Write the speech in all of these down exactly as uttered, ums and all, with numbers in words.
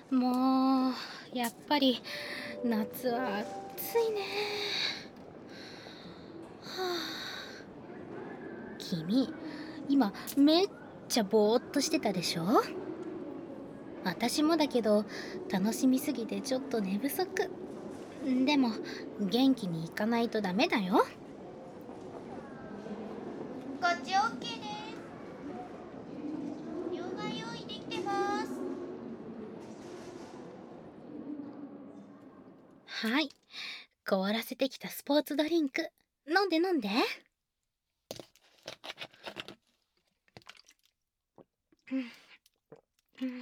もうやっぱり夏は暑いね。はあ、君今めっちゃぼーっとしてたでしょ。私もだけど楽しみすぎてちょっと寝不足。でも元気にいかないとダメだよ。 こっち オーケー です。両替用意できてます。 はい、凍らせてきたスポーツドリンク飲んで飲んで。うんうん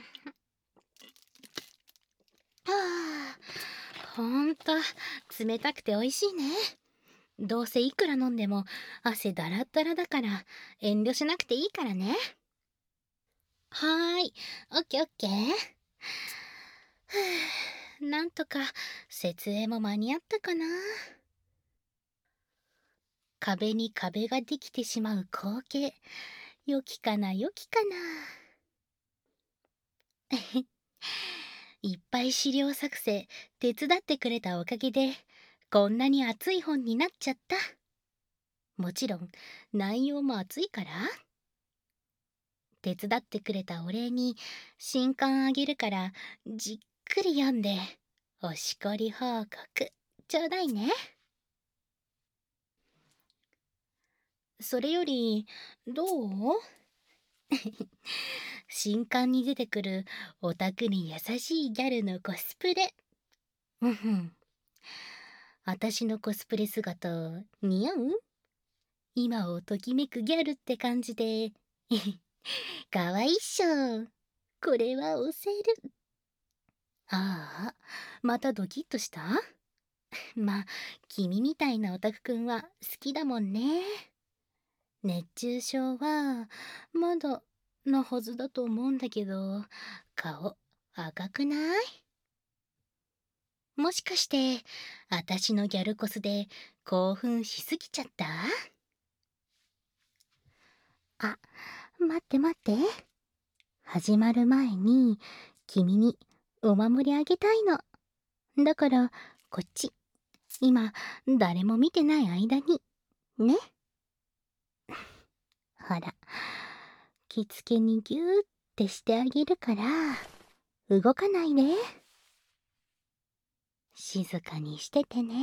はあ、ほんと冷たくて美味しいね。どうせいくら飲んでも汗だらだらだから遠慮しなくていいからね。はーい、オッケーオッケー。ふう、なんとか設営も間に合ったかな。壁に壁ができてしまう光景、良きかな良きかな。いっぱい資料作成手伝ってくれたおかげでこんなに熱い本になっちゃった。もちろん内容も熱いから。手伝ってくれたお礼に新刊あげるからじっくり読んでおしこり報告ちょうだいね。それよりどう？新刊に出てくるオタクに優しいギャルのコスプレ。うんふん。私のコスプレ姿似合う？今をときめくギャルって感じで。かわいいっしょ。これは押せる。ああ、またドキッとした？まあ、君みたいなオタクくんは好きだもんね。熱中症はまだなはずだと思うんだけど、顔赤くない？もしかして私のギャルコスで興奮しすぎちゃった？あ、待って待って。始まる前に君にお守りあげたいの。だからこっち、今誰も見てない間にね。ほら、着付けにギューってしてあげるから動かないで。静かにしててね。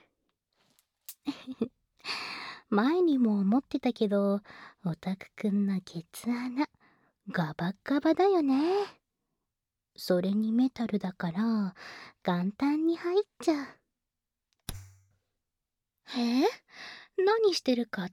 前にも思ってたけど、オタクくんのケツ穴ガバッガバだよね。それにメタルだから簡単に入っちゃう。え？何してるかって？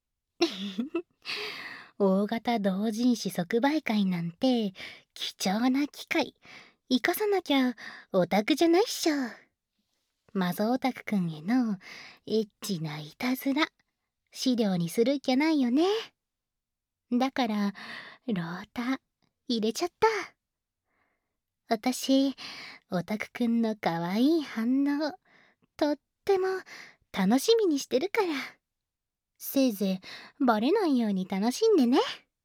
大型同人誌即売会なんて貴重な機会生かさなきゃオタクじゃないっしょ。マゾオタクくんへのエッチないたずら資料にするっきゃないよね。だからロータ入れちゃった。私オタクくんのかわいい反応とっても楽しみにしてるから、せいぜいバレないように楽しんでね。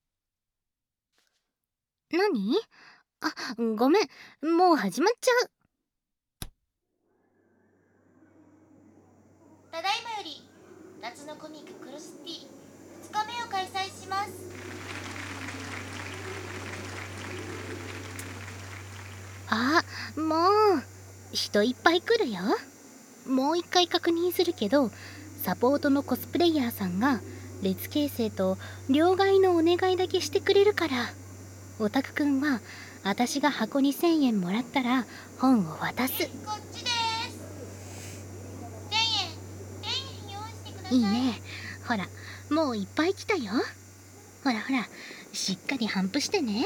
何？あ、ごめん、もう始まっちゃう。 ただいまより夏のコミッククロスティふつかめを開催します。 あ、もう人いっぱい来るよ。もう一回確認するけど、サポートのコスプレイヤーさんが列形成と両替のお願いだけしてくれるから、オタクくんは私が箱にせんえんもらったら本を渡す。 こっちです。せんえんせんえん用意してください。 いいね。ほら、もういっぱい来たよ。ほらほら、しっかり反布してね。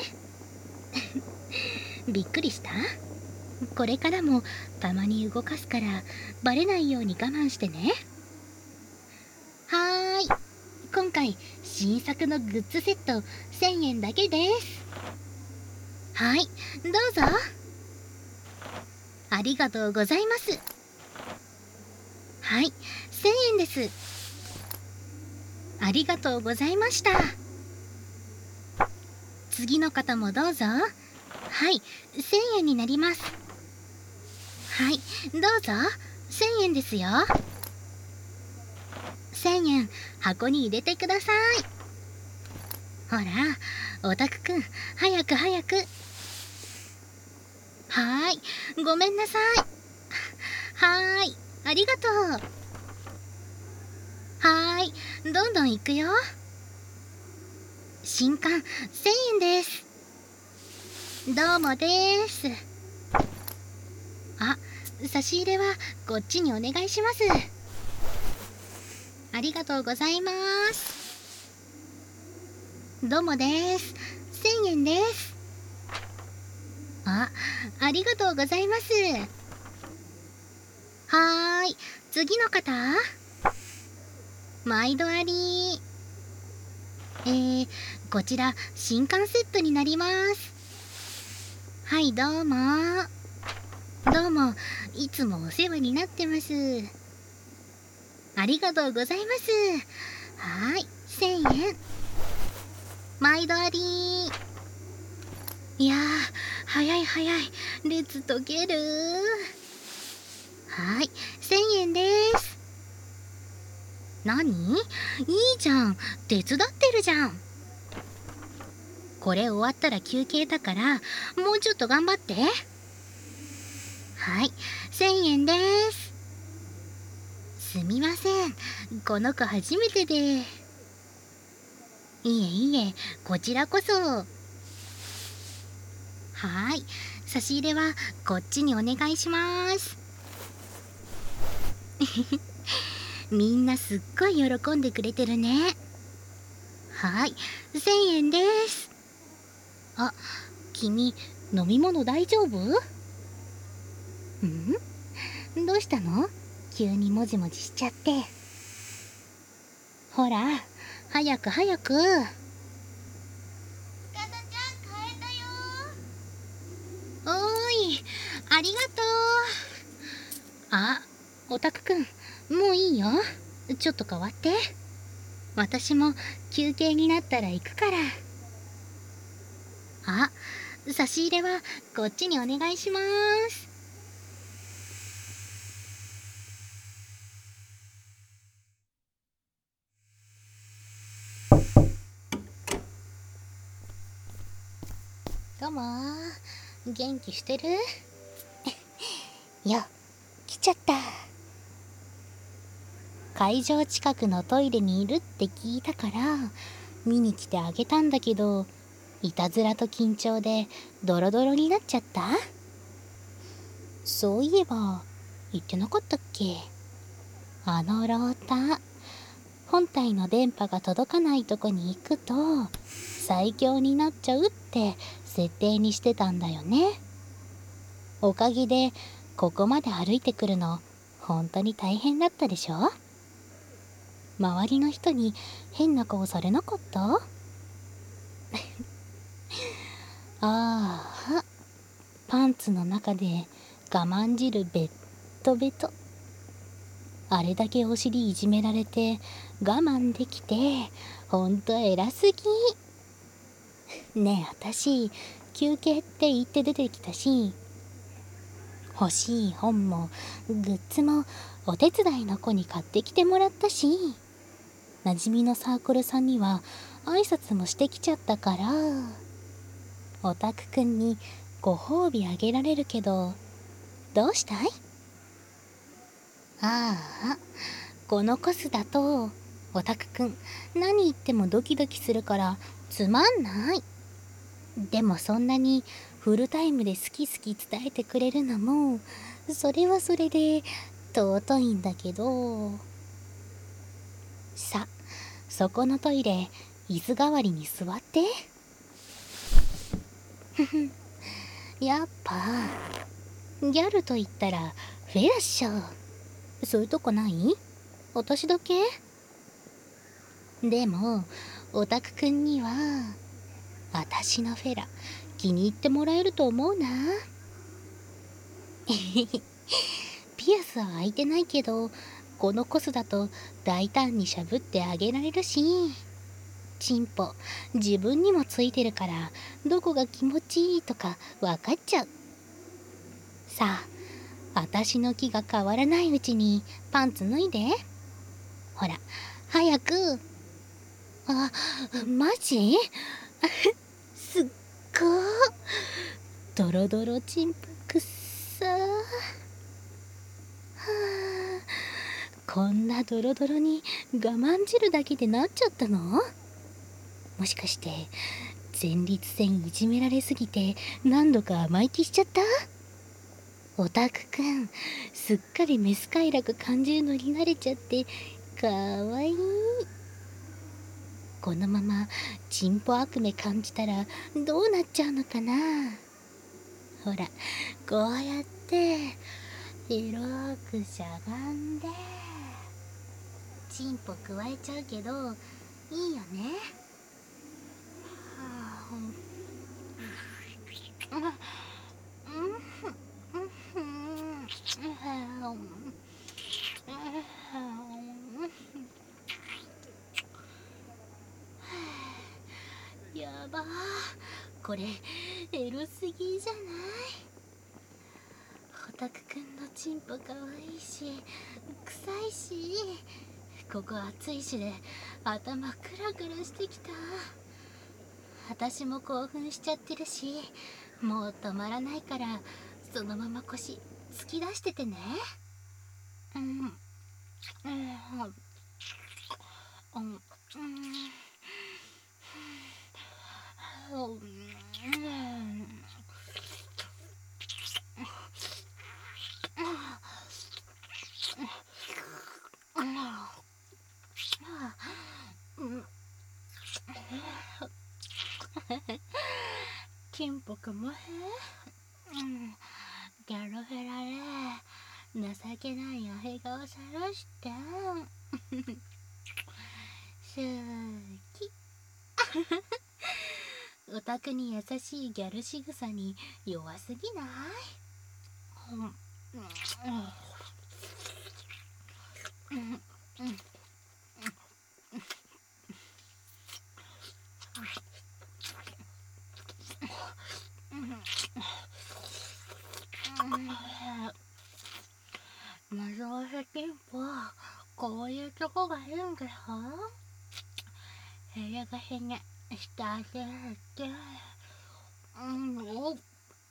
びっくりした？これからもたまに動かすからバレないように我慢してね。はーい、今回新作のグッズセットせんえんだけです。はい、どうぞ。ありがとうございます。はい、せんえんです。ありがとうございました。次の方もどうぞ。 はい、せんえんになります。はい、どうぞ。せんえんですよ。せんえん箱に入れてください。ほら、オタクくん、早く早く。はーい、ごめんなさい。はーい、ありがとう。はーい、どんどん行くよ。新刊せんえんです。どうもです。あ、差し入れはこっちにお願いします。ありがとうございます。どうもです。せんえんです。あ、ありがとうございます。はーい、次の方。毎度あり。えー、こちら新刊セットになります。はい、どうも。どうも、いつもお世話になってます。ありがとうございます。はーい、せんえん。毎度あり。いやー、早い早い。列解ける。はい、せんえんです。何？いいじゃん。手伝ってるじゃん。これ終わったら休憩だから、もうちょっと頑張って。はい、せんえんです。すみません。この子初めてで。いえいえ、こちらこそ。はい、差し入れはこっちにお願いします。みんなすっごい喜んでくれてるね。はい、せんえんです。あ、君、飲み物大丈夫？ん？どうしたの？急にもじもじしちゃって。ほら、早く早く。 塚田ちゃん変えたよおーい、ありがとう。あ、オタクくん、もういいよ。ちょっと代わって。私も休憩になったら行くから。あ、差し入れはこっちにお願いします。どうもー、元気してる？よ、来ちゃった。会場近くのトイレにいるって聞いたから見に来てあげたんだけど、いたずらと緊張でドロドロになっちゃった。そういえば言ってなかったっけ？あのロータ、本体の電波が届かないとこに行くと最強になっちゃうって設定にしてたんだよね。おかげでここまで歩いてくるの本当に大変だったでしょ？周りの人に変な顔されなかった？ああ、パンツの中で我慢汁ベットベト。あれだけお尻いじめられて我慢できてほんと偉すぎ。ねえ、あたし休憩って言って出てきたし、欲しい本もグッズもお手伝いの子に買ってきてもらったし、なじみのサークルさんには挨拶もしてきちゃったから、オタクくんにご褒美あげられるけど、どうしたい？ああ、このコスだとオタクくん何言ってもドキドキするからつまんない。でもそんなにフルタイムで好き好き伝えてくれるのもそれはそれで尊いんだけど。さ、そこのトイレ椅子代わりに座って。やっぱギャルと言ったらフェラっしょ。そういうとこない？私だけ？でもオタクくんには私のフェラ気に入ってもらえると思うな。ピアスは開いてないけどこのコスだと大胆にしゃぶってあげられるし。 チンポ自分にもついてるから、どこが気持ちいいとか分かっちゃう。さあ、あたしの気が変わらないうちにパンツ脱いで。ほら早く。あ、マジ？すっごー。ドロドロチンポくっさー。はあ、こんなドロドロに我慢汁だけでなっちゃったの？もしかして前立腺いじめられすぎて何度か甘えきしちゃった？オタクくん、すっかりメス快楽感じるのに慣れちゃってかわいい。このままチンポ悪夢感じたらどうなっちゃうのかな。ほらこうやって広くしゃがんでチンポくわえちゃうけどいいよね。はあ、やばー、これエロすぎじゃない？オタクくんのチンポかわいいし臭いし、ここ暑いしで頭クラクラしてきた。私も興奮しちゃってるしもう止まらないから、そのまま腰突き出しててね。うんうんうんうんチンポくもへん、ギャルフェラで情けないアヘ顔さらして好き。オタクに優しいギャル仕草に弱すぎない？うんうんうんマゾーシチンポ、こういうとこがいいんだよ。部屋がへねしてあげるって。うんおうん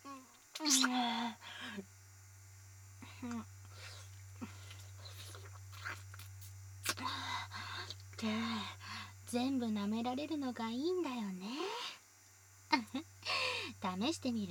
って全部舐められるのがいいんだよね。試してみる？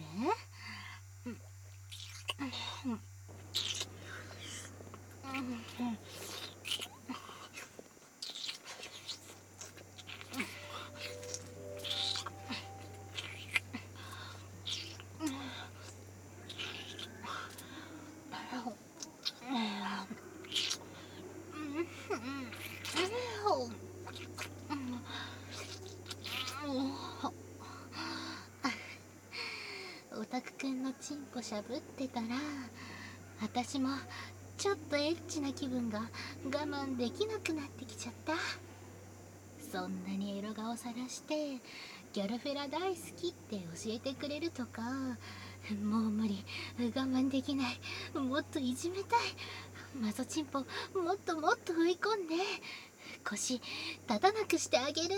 オタクくんのチンポしゃぶってたら私もちょっとエッチな気分が我慢できなくなってきちゃった。そんなにエロ顔さらしてギャルフェラ大好きって教えてくれるとか、もう無理、我慢できない、もっといじめたい、マゾチンポもっともっと追い込んで腰立たなくしてあげる。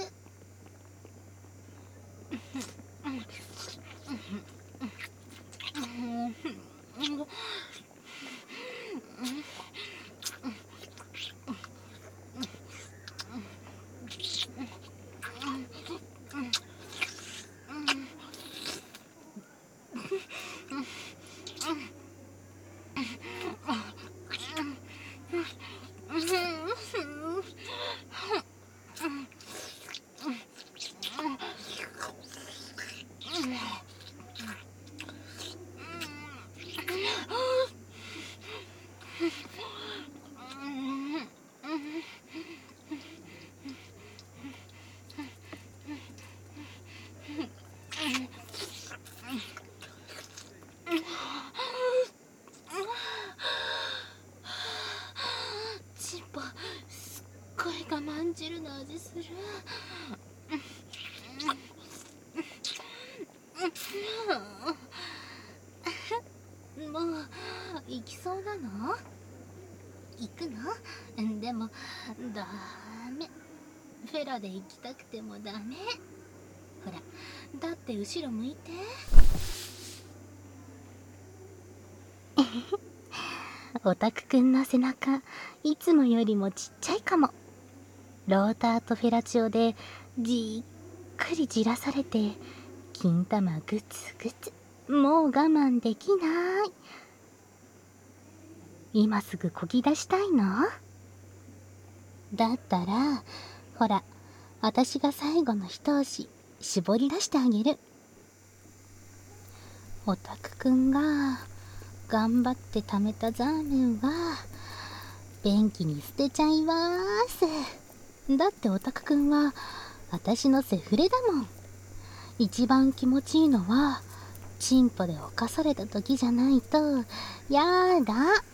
チンポすっごい我慢汁の味する。 もう行きそうなの？行くの？でもダメ。フェラで行きたくてもダメ。ほら、だって後ろ向いて。オタクくんの背中、いつもよりもちっちゃいかも。ローターとフェラチオでじっくりじらされて、金玉グツグツ。もう我慢できない。今すぐこぎ出したいの？だったら、ほら、私が最後の一押し、絞り出してあげる。オタクくんが、頑張って貯めたザーメンは、便器に捨てちゃいまーす。だってオタクくんは、私のセフレだもん。一番気持ちいいのは、チンポで犯された時じゃないと、やだ。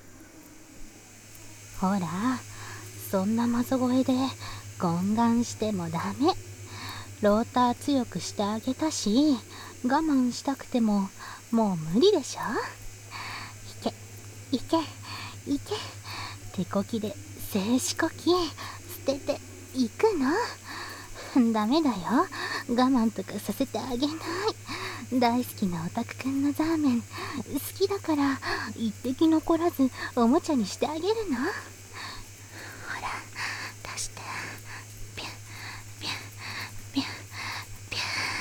ほら、そんなマゾ声で懇願してもダメ。ローター強くしてあげたし、我慢したくてももう無理でしょ。いけ、いけ、いけ。手こきで静止こき捨てていくの？ダメだよ。我慢とかさせてあげない。大好きなオタクくんのザーメン、好きだから一滴残らずおもちゃにしてあげるの。ほら、出して。ピュッピュッピュッピ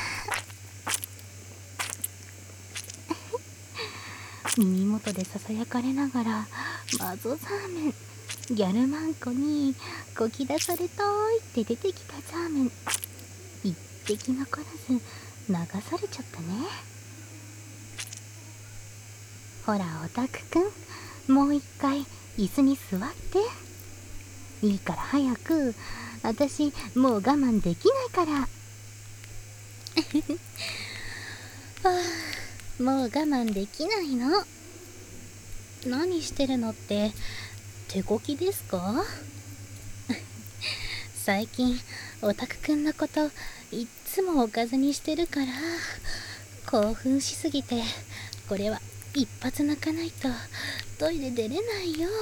ュッ。耳元でささやかれながら、マゾザーメン、ギャルマンコにこき出されたーいって出てきたザーメン、一滴残らず流されちゃったね。ほらオタクくん、もう一回椅子に座って。いいから早く。私もう我慢できないから。はあ、もう我慢できないの。何してるのって、手こきですか？最近オタクくんのこといっつもおかずにしてるから、興奮しすぎて、これは一発泣かないとトイレ出れないよ。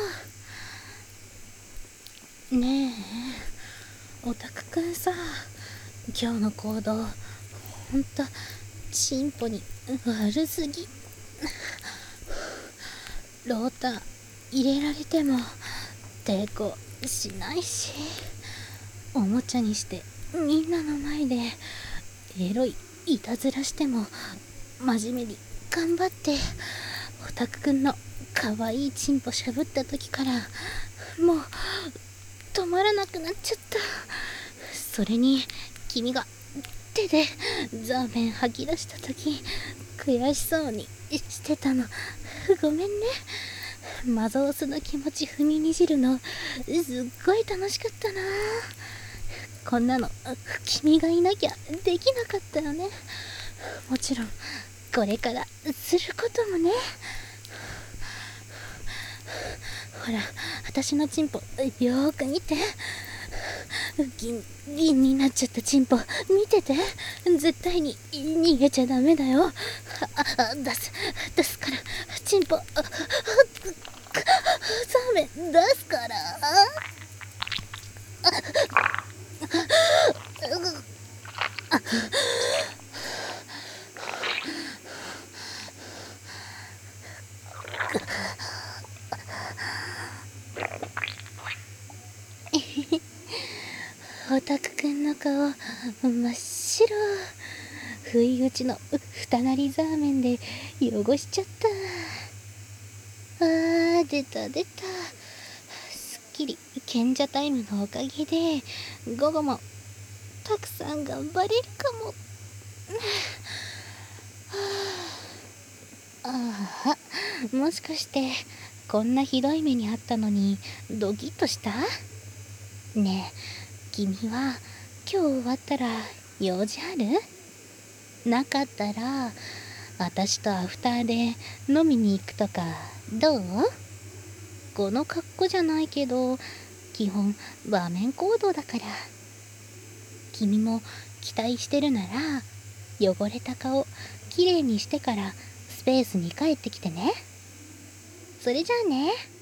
ねえオタクくんさ、今日の行動ほんとチンポに悪すぎ。ローター入れられても抵抗しないし、おもちゃにしてみんなの前でエロいいたずらしても真面目に頑張って、オタクくんのかわいいチンポしゃぶった時からもう止まらなくなっちゃった。それに君が手でザーメン吐き出した時悔しそうにしてたの、ごめんね。マゾオスの気持ち踏みにじるのすっごい楽しかったな。こんなの君がいなきゃできなかったよね。もちろんこれからすることもね。ほら私のチンポよーく見て。銀銀になっちゃったチンポ見てて。絶対に逃げちゃダメだよ。ああ出す出すから、チンポ、あザーメン出すから。オタクくんの顔真っ白。不意打ちの二なりザーメンで汚しちゃった。あー出た出た。すっきり賢者タイムのおかげで午後もたくさん頑張れるかも。ああ、もしかしてこんなひどい目にあったのにドキッとした？ねえ君は今日終わったら用事ある？なかったら私とアフターで飲みに行くとかどう？この格好じゃないけど基本場面行動だから。君も期待してるなら汚れた顔きれいにしてからスペースに帰ってきてね。 それじゃあね。